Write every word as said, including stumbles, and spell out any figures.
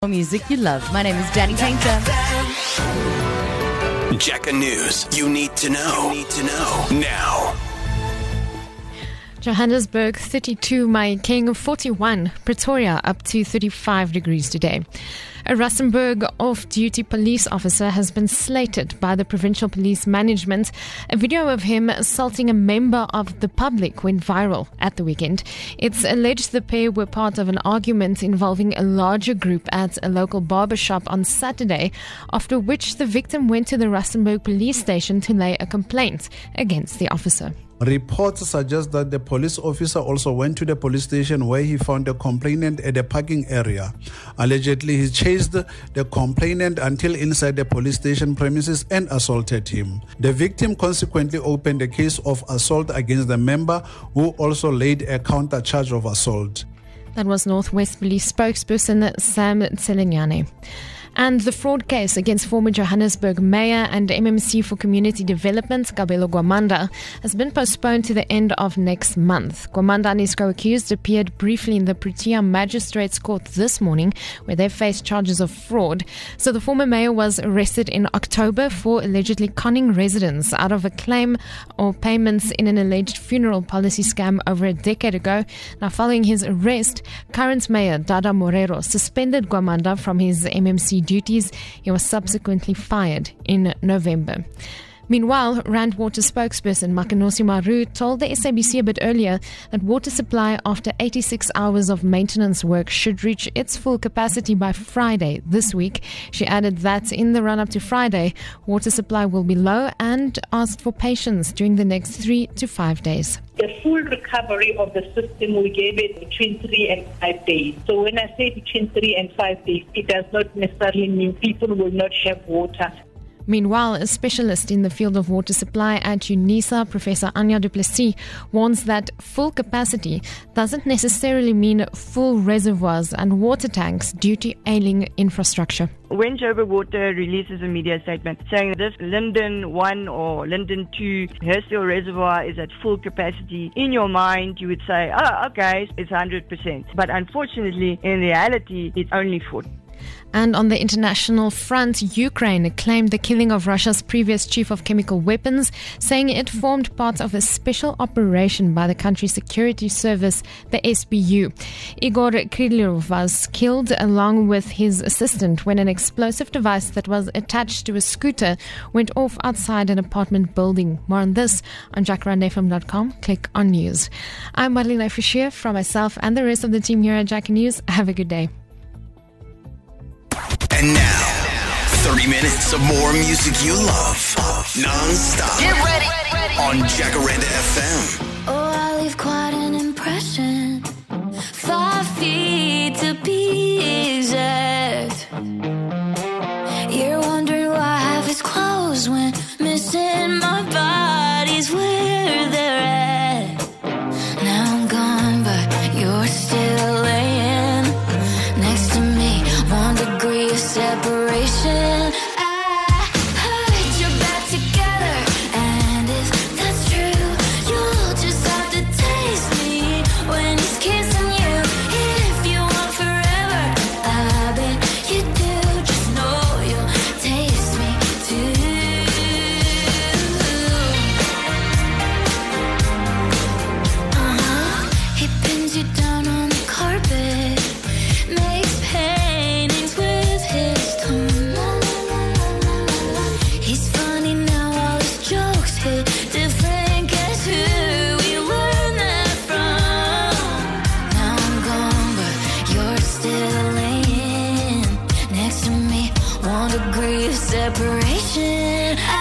Music you love. My name is Danny Painter. Jacka News. You need to know. You need to know now. Johannesburg thirty-two, Mahikeng forty-one, Pretoria up to thirty-five degrees today. A Rustenburg off-duty police officer has been slated by the provincial police management. A video of him assaulting a member of the public went viral at the weekend. It's alleged the pair were part of an argument involving a larger group at a local barbershop on Saturday, after which the victim went to the Rustenburg police station to lay a complaint against the officer. Reports suggest that the police officer also went to the police station where he found a complainant at a parking area. Allegedly, he chased the complainant until inside the police station premises and assaulted him. The victim consequently opened a case of assault against the member, who also laid a counter charge of assault. That was Northwest Police spokesperson Sam Tselenyane. And the fraud case against former Johannesburg Mayor and M M C for Community Development, Kabelo Gwamanda, has been postponed to the end of next month. Gwamanda and his co-accused appeared briefly in the Protea Magistrates Court this morning, where they faced charges of fraud. So the former mayor was arrested in October for allegedly conning residents out of a claim or payments in an alleged funeral policy scam over a decade ago. Now, following his arrest, current mayor Dada Morero suspended Gwamanda from his M M C duties. He was subsequently fired in November. Meanwhile, Rand Water spokesperson Makanosi Maru told the S A B C a bit earlier that water supply after eighty-six hours of maintenance work should reach its full capacity by Friday this week. She added that in the run-up to Friday, water supply will be low and asked for patience during the next three to five days. The full recovery of the system, we gave it between three and five days. So when I say between three and five days, it does not necessarily mean people will not have water. Meanwhile, a specialist in the field of water supply at UNISA, Professor Anya du Plessis, warns that full capacity doesn't necessarily mean full reservoirs and water tanks due to ailing infrastructure. When Joburg Water releases a media statement saying this Linden one or Linden two Hurstville Reservoir is at full capacity, in your mind you would say, oh, okay, it's one hundred percent. But unfortunately, in reality, it's only forty. And on the international front, Ukraine claimed the killing of Russia's previous chief of chemical weapons, saying it formed part of a special operation by the country's security service, the S B U. Igor Krylov was killed along with his assistant when an explosive device that was attached to a scooter went off outside an apartment building. More on this on jacaranda f m dot com. Click on news. I'm Marlene Fischer. From myself and the rest of the team here at Jacka News, have a good day. And now, thirty minutes of more music you love, non-stop. Get ready, ready. On Jacaranda F M. Oh, I leave quite an impression. Five feet to be exact. You're wondering why half is closed when missing my body's where they're at. Now I'm gone, but you're still laying next to me. One degree of separation. I heard you're back together, and if that's true, you'll just have to taste me when he's kissing you. If you want forever, I bet you do. Just know you'll taste me too. Uh-huh. He pins you down on the carpet, makes paintings with his tongue. He's funny now, all his jokes hit different. Guess who we learned that from? Now I'm gone, but you're still laying next to me. One degree of separation. I